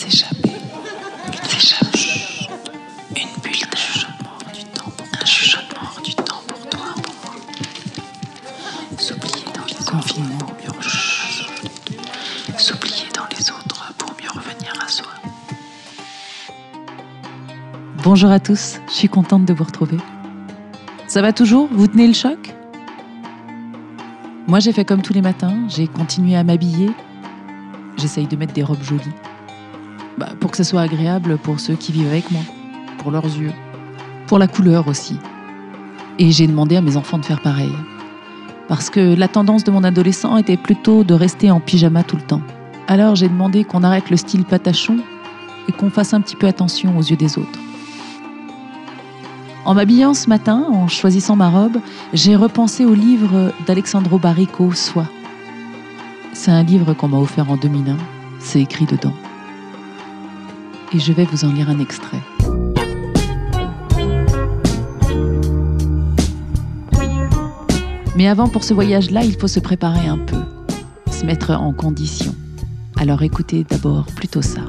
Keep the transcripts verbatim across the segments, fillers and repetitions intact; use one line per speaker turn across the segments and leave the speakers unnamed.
s'échapper. S'échappe. Une bulle d'air. Du temps pour un chuchotement du temps pour toi, pour moi. S'oublier dans les confinements pour mieux revenir. S'oublier dans les autres pour mieux revenir à soi.
Bonjour à tous, je suis contente de vous retrouver. Ça va toujours? Vous tenez le choc? Moi, j'ai fait comme tous les matins, j'ai continué à m'habiller. J'essaye de mettre des robes jolies. Bah, pour que ce soit agréable pour ceux qui vivent avec moi, pour leurs yeux, pour la couleur aussi. Et j'ai demandé à mes enfants de faire pareil. Parce que la tendance de mon adolescent était plutôt de rester en pyjama tout le temps. Alors j'ai demandé qu'on arrête le style patachon et qu'on fasse un petit peu attention aux yeux des autres. En m'habillant ce matin, en choisissant ma robe, j'ai repensé au livre d'Alexandro Baricco, Soi. C'est un livre qu'on m'a offert en deux mille un, c'est écrit dedans. Et je vais vous en lire un extrait. Mais avant, pour ce voyage-là, il faut se préparer un peu, se mettre en condition. Alors écoutez d'abord plutôt ça.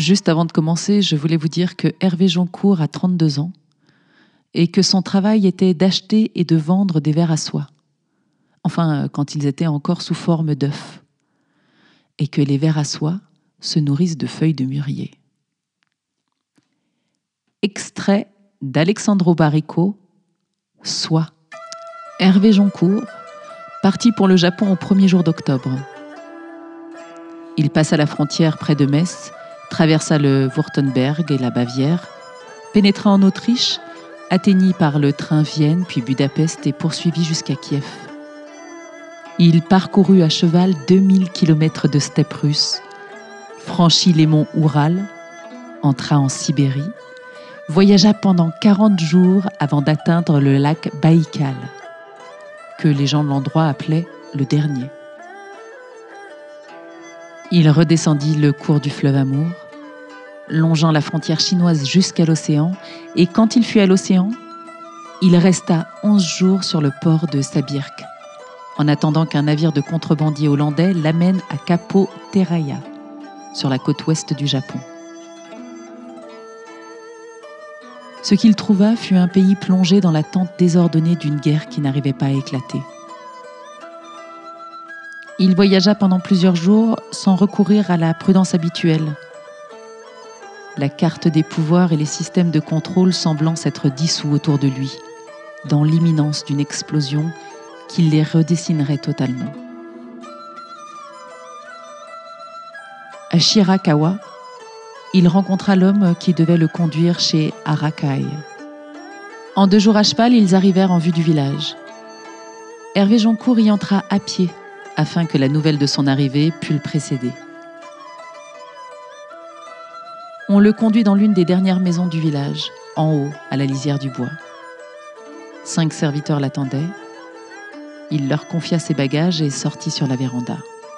Juste avant de commencer, je voulais vous dire que Hervé Joncourt a trente-deux ans et que son travail était d'acheter et de vendre des vers à soie. Enfin, quand ils étaient encore sous forme d'œufs. Et que les vers à soie se nourrissent de feuilles de mûrier. Extrait d'Alexandro Baricco, Soie. Hervé Joncourt, parti pour le Japon au premier jour d'octobre. Il passa la frontière près de Metz, traversa le Wurtemberg et la Bavière, pénétra en Autriche, atteignit par le train Vienne puis Budapest et poursuivit jusqu'à Kiev. Il parcourut à cheval deux mille kilomètres de steppe russe, franchit les monts Oural, entra en Sibérie, voyagea pendant quarante jours avant d'atteindre le lac Baïkal, que les gens de l'endroit appelaient le dernier. Il redescendit le cours du fleuve Amour, longeant la frontière chinoise jusqu'à l'océan, et quand il fut à l'océan, il resta onze jours sur le port de Sabirk, en attendant qu'un navire de contrebandiers hollandais l'amène à Capo Terraia, sur la côte ouest du Japon. Ce qu'il trouva fut un pays plongé dans l'attente désordonnée d'une guerre qui n'arrivait pas à éclater. Il voyagea pendant plusieurs jours sans recourir à la prudence habituelle. La carte des pouvoirs et les systèmes de contrôle semblant s'être dissous autour de lui, dans l'imminence d'une explosion qui les redessinerait totalement. À Shirakawa, il rencontra l'homme qui devait le conduire chez Arakai. En deux jours à cheval, ils arrivèrent en vue du village. Hervé Joncourt y entra à pied, afin que la nouvelle de son arrivée pût le précéder. On le conduit dans l'une des dernières maisons du village, en haut, à la lisière du bois. Cinq serviteurs l'attendaient. Il leur confia ses bagages et sortit sur la véranda.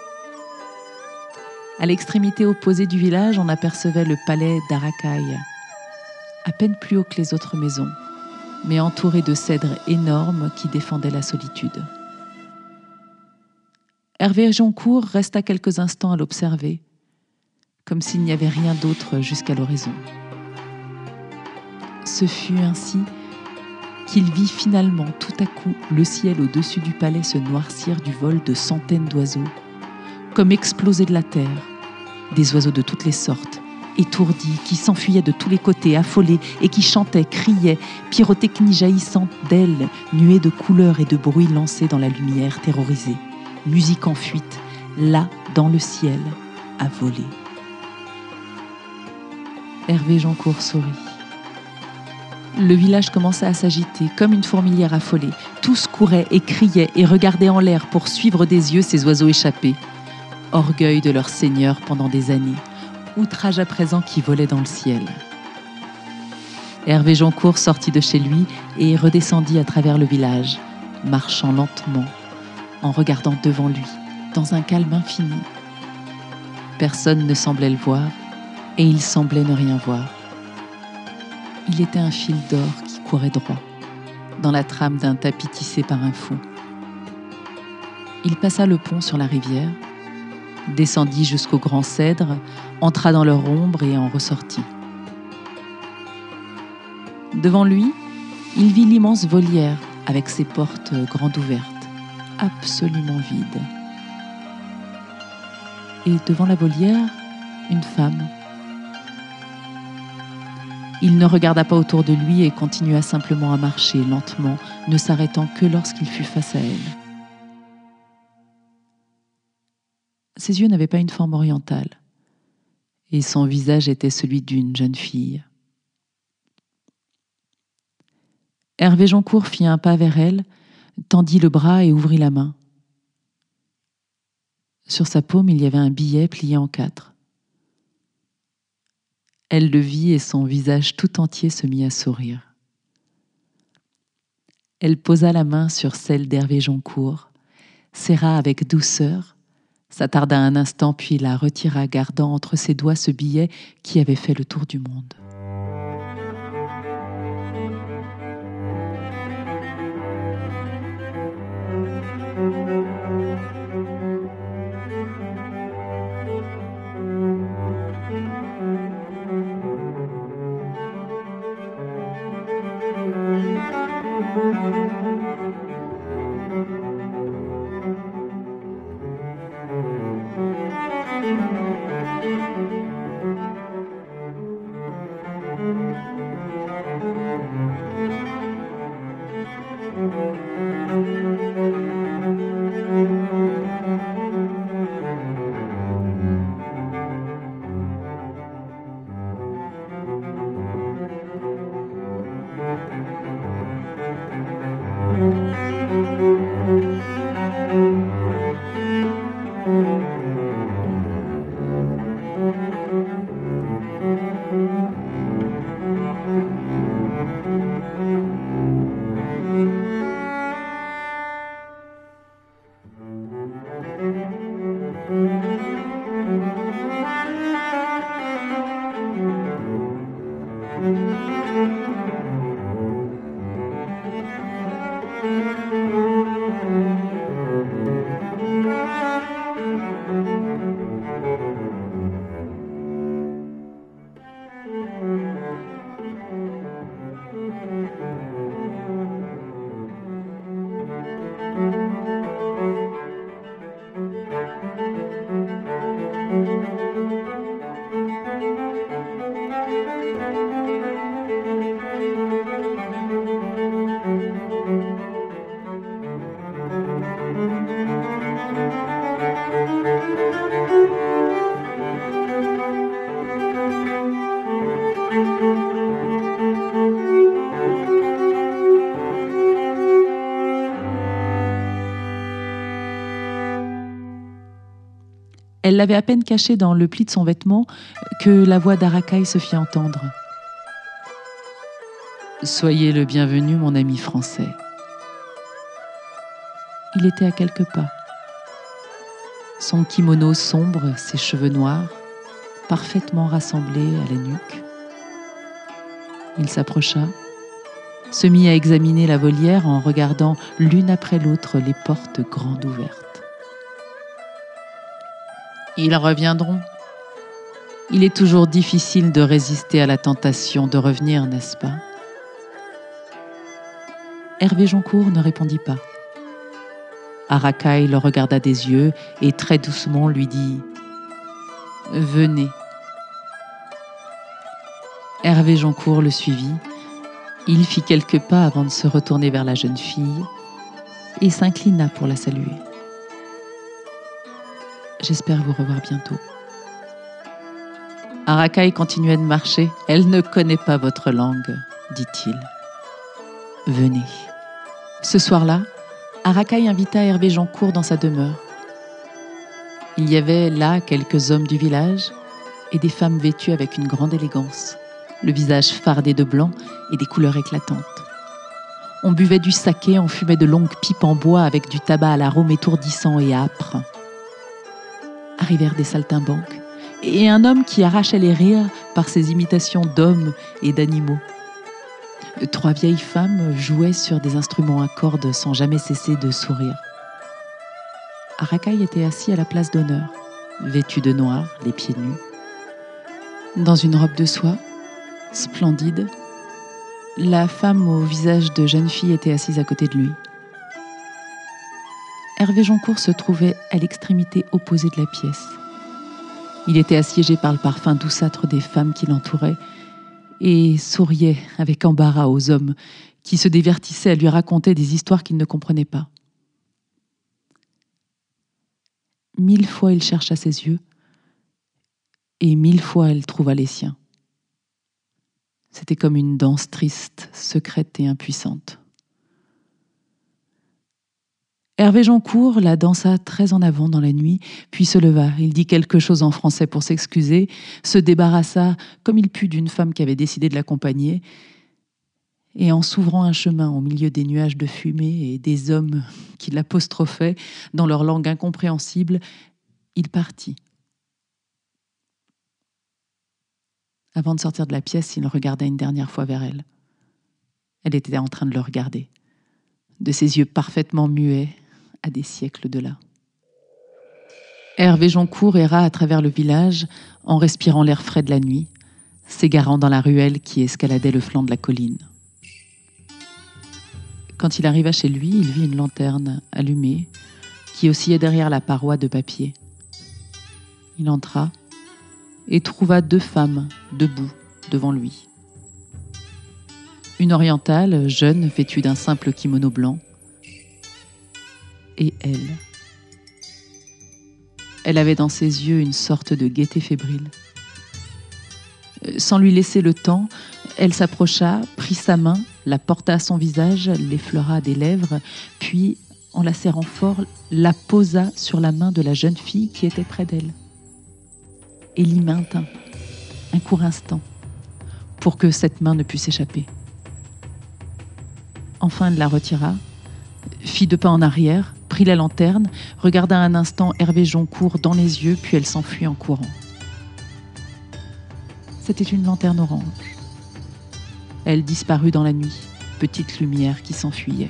À l'extrémité opposée du village, on apercevait le palais d'Arakai, à peine plus haut que les autres maisons, mais entouré de cèdres énormes qui défendaient la solitude. Hervé Joncourt resta quelques instants à l'observer, comme s'il n'y avait rien d'autre jusqu'à l'horizon. Ce fut ainsi qu'il vit finalement tout à coup le ciel au-dessus du palais se noircir du vol de centaines d'oiseaux, comme explosés de la terre, des oiseaux de toutes les sortes, étourdis, qui s'enfuyaient de tous les côtés, affolés, et qui chantaient, criaient, pyrotechnie jaillissante d'ailes, nuées de couleurs et de bruits lancés dans la lumière terrorisée, musique en fuite, là, dans le ciel, à voler. Hervé Joncourt sourit. Le village commença à s'agiter, comme une fourmilière affolée. Tous couraient et criaient et regardaient en l'air pour suivre des yeux ces oiseaux échappés. Orgueil de leur seigneur pendant des années, outrage à présent qui volait dans le ciel. Hervé Joncourt sortit de chez lui et redescendit à travers le village, marchant lentement, en regardant devant lui, dans un calme infini. Personne ne semblait le voir, et il semblait ne rien voir. Il était un fil d'or qui courait droit, dans la trame d'un tapis tissé par un fou. Il passa le pont sur la rivière, descendit jusqu'aux grands cèdres, entra dans leur ombre et en ressortit. Devant lui, il vit l'immense volière avec ses portes grandes ouvertes, absolument vide. Et devant la volière, une femme. Il ne regarda pas autour de lui et continua simplement à marcher lentement, ne s'arrêtant que lorsqu'il fut face à elle. Ses yeux n'avaient pas une forme orientale, et son visage était celui d'une jeune fille. Hervé Joncourt fit un pas vers elle, tendit le bras et ouvrit la main. Sur sa paume, il y avait un billet plié en quatre. Elle le vit et son visage tout entier se mit à sourire. Elle posa la main sur celle d'Hervé Joncourt, serra avec douceur, s'attarda un instant puis la retira, gardant entre ses doigts ce billet qui avait fait le tour du monde. Elle l'avait à peine caché dans le pli de son vêtement que la voix d'Arakaï se fit entendre. « Soyez le bienvenu, mon ami français. » Il était à quelques pas. Son kimono sombre, ses cheveux noirs, parfaitement rassemblés à la nuque. Il s'approcha, se mit à examiner la volière en regardant l'une après l'autre les portes grandes ouvertes. « Ils reviendront. Il est toujours difficile de résister à la tentation de revenir, n'est-ce pas ?» Hervé Joncourt ne répondit pas. Arakaï le regarda des yeux et très doucement lui dit « Venez ». Hervé Joncourt le suivit. Il fit quelques pas avant de se retourner vers la jeune fille et s'inclina pour la saluer. « J'espère vous revoir bientôt. » Arakaï continuait de marcher. « Elle ne connaît pas votre langue, dit-il. Venez. » Ce soir-là, Arakaï invita Hervé Joncourt dans sa demeure. Il y avait là quelques hommes du village et des femmes vêtues avec une grande élégance, le visage fardé de blanc et des couleurs éclatantes. On buvait du saké, on fumait de longues pipes en bois avec du tabac à l'arôme étourdissant et âpre. Arrivèrent des saltimbanques et un homme qui arrachait les rires par ses imitations d'hommes et d'animaux. Trois vieilles femmes jouaient sur des instruments à cordes sans jamais cesser de sourire. Arakaï était assis à la place d'honneur, vêtu de noir, les pieds nus. Dans une robe de soie, splendide, la femme au visage de jeune fille était assise à côté de lui. Hervé Joncourt se trouvait à l'extrémité opposée de la pièce. Il était assiégé par le parfum douceâtre des femmes qui l'entouraient et souriait avec embarras aux hommes qui se divertissaient à lui raconter des histoires qu'il ne comprenait pas. Mille fois il chercha ses yeux et mille fois elle trouva les siens. C'était comme une danse triste, secrète et impuissante. Hervé Joncourt la dansa très en avant dans la nuit, puis se leva. Il dit quelque chose en français pour s'excuser, se débarrassa comme il put d'une femme qui avait décidé de l'accompagner, et en s'ouvrant un chemin au milieu des nuages de fumée et des hommes qui l'apostrophaient dans leur langue incompréhensible, il partit. Avant de sortir de la pièce, il regarda une dernière fois vers elle. Elle était en train de le regarder, de ses yeux parfaitement muets, à des siècles de là. Hervé Joncourt erra à travers le village en respirant l'air frais de la nuit, s'égarant dans la ruelle qui escaladait le flanc de la colline. Quand il arriva chez lui, il vit une lanterne allumée qui oscillait derrière la paroi de papier. Il entra et trouva deux femmes debout devant lui. Une orientale, jeune, vêtue d'un simple kimono blanc, et elle. Elle avait dans ses yeux une sorte de gaieté fébrile. Sans lui laisser le temps, elle s'approcha, prit sa main, la porta à son visage, l'effleura des lèvres, puis, en la serrant fort, la posa sur la main de la jeune fille qui était près d'elle. Et l'y maintint, un court instant, pour que cette main ne pût s'échapper. Enfin, elle la retira, fit deux pas en arrière, prit la lanterne, regarda un instant Hervé Joncourt dans les yeux, puis elle s'enfuit en courant. C'était une lanterne orange. Elle disparut dans la nuit, petite lumière qui s'enfuyait.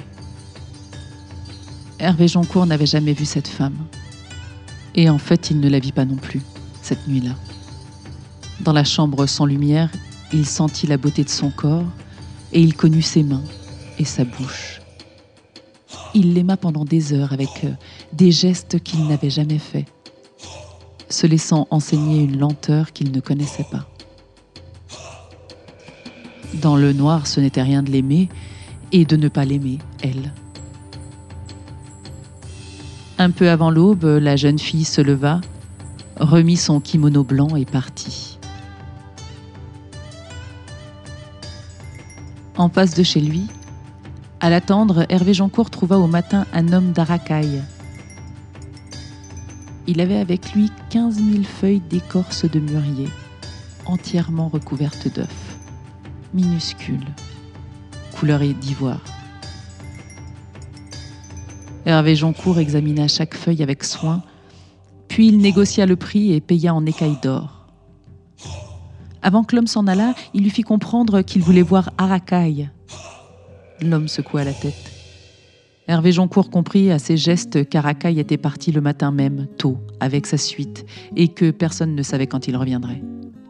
Hervé Joncourt n'avait jamais vu cette femme. Et en fait, il ne la vit pas non plus, cette nuit-là. Dans la chambre sans lumière, il sentit la beauté de son corps et il connut ses mains et sa bouche. Il l'aima pendant des heures avec des gestes qu'il n'avait jamais faits, se laissant enseigner une lenteur qu'il ne connaissait pas. Dans le noir, ce n'était rien de l'aimer et de ne pas l'aimer, elle. Un peu avant l'aube, la jeune fille se leva, remit son kimono blanc et partit. En face de chez lui, à l'attendre, Hervé Joncourt trouva au matin un homme d'Arakaï. Il avait avec lui quinze mille feuilles d'écorce de mûrier, entièrement recouvertes d'œufs, minuscules, couleur d'ivoire. Hervé Joncourt examina chaque feuille avec soin, puis il négocia le prix et paya en écailles d'or. Avant que l'homme s'en allât, il lui fit comprendre qu'il voulait voir Aracaille. L'homme secoua la tête. Hervé Joncourt comprit à ses gestes qu'Aracaille était parti le matin même, tôt, avec sa suite, et que personne ne savait quand il reviendrait.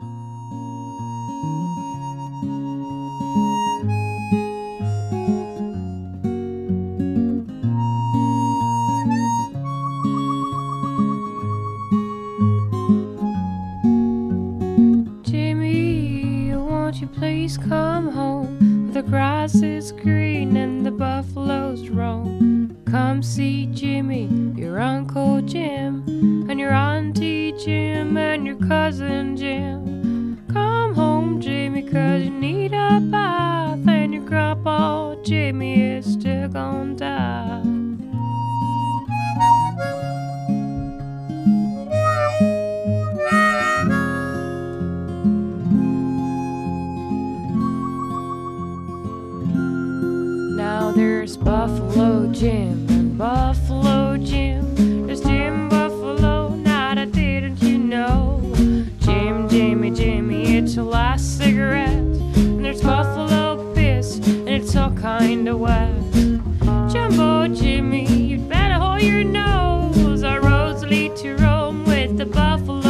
Jimmy, won't you please come home? The grass is green and the buffaloes roam. Come see Jimmy, your Uncle Jim, and your Auntie Jim, and your cousin Jim. Come home, Jimmy, 'cause you need a bath, and your grandpa Jimmy is still gonna die. There's Buffalo Jim and Buffalo Jim. There's Jim Buffalo, now that didn't you know? Jim, Jimmy, Jimmy, it's your last cigarette. And there's Buffalo Piss, and it's all kinda wet. Jumbo Jimmy, you'd better hold your nose. Our roads lead to Rome with the buffalo.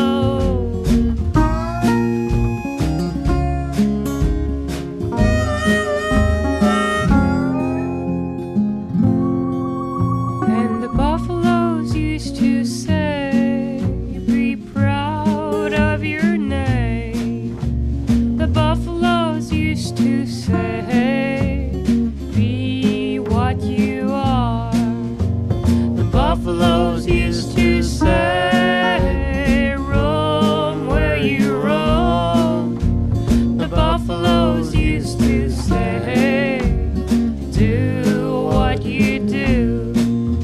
Buffaloes used to say, roam where you roam. The buffaloes used to say, do what you do.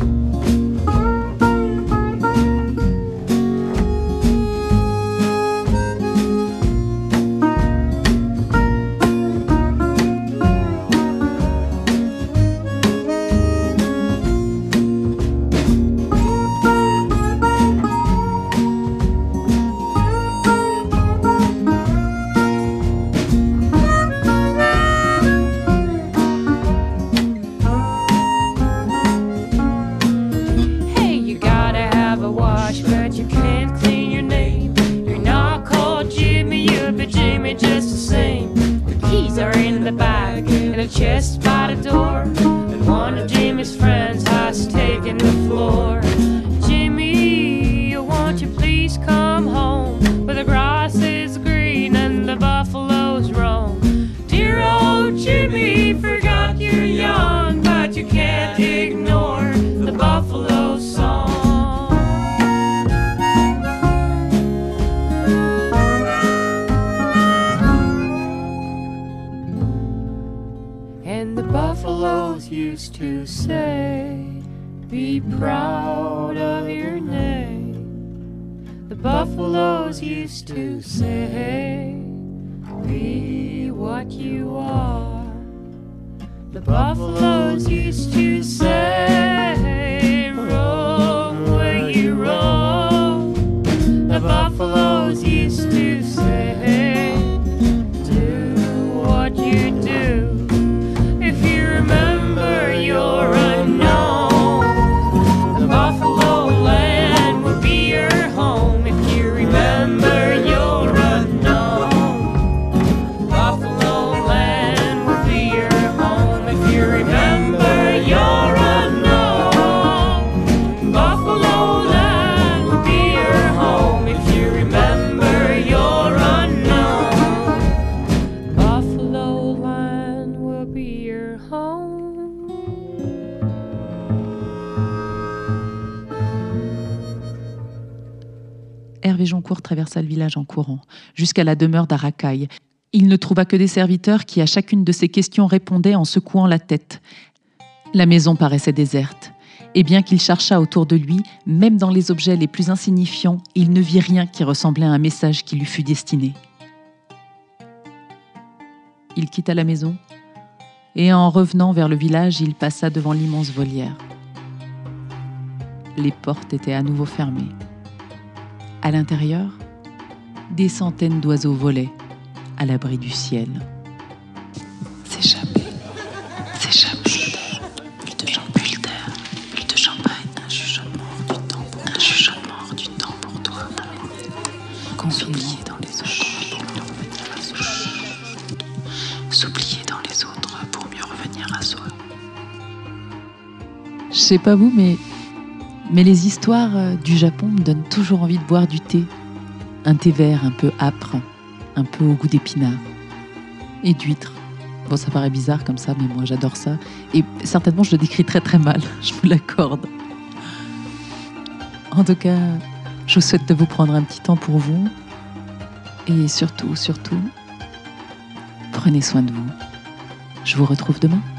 Chest by the door, and one of Jimmy's friends has taken the floor. Jimmy, won't you please come home, where the grass is green and the buffaloes roam? Dear old Jimmy, forgot you're young, but you can't ignore the buffalo song. And the buffaloes used to say, be proud of your name. The buffaloes used to say, be what you are. The buffaloes used to say, roam where you roam. The buffaloes used to say, do what you do. If you remember your unknown, the buffalo land will be your home. If you remember your unknown, buffalo land will be your home. If you remember your unknown, buffalo land will be your home. If you remember your unknown, buffalo land will be your home.
Hervé Joncourt traversa le village en courant, jusqu'à la demeure d'Aracaille. Il ne trouva que des serviteurs qui, à chacune de ses questions, répondaient en secouant la tête. La maison paraissait déserte. Et bien qu'il cherchât autour de lui, même dans les objets les plus insignifiants, il ne vit rien qui ressemblait à un message qui lui fût destiné. Il quitta la maison, et en revenant vers le village, il passa devant l'immense volière. Les portes étaient à nouveau fermées. À l'intérieur, des centaines d'oiseaux volaient, à l'abri du ciel.
S'échapper, s'échapper, bulle de champagne, bulle de champagne, un chuchotement hors du temps, un chuchotement hors du temps pour toi. S'oublier dans les autres pour mieux revenir à soi. S'oublier dans les autres pour mieux revenir à soi.
Je sais pas vous, mais, mais les histoires du Japon me donnent toujours envie de boire du thé. Un thé vert un peu âpre, un peu au goût d'épinards et d'huîtres. Bon, ça paraît bizarre comme ça, mais moi j'adore ça. Et certainement je le décris très très mal, je vous l'accorde. En tout cas, je vous souhaite de vous prendre un petit temps pour vous. Et surtout, surtout, prenez soin de vous. Je vous retrouve demain.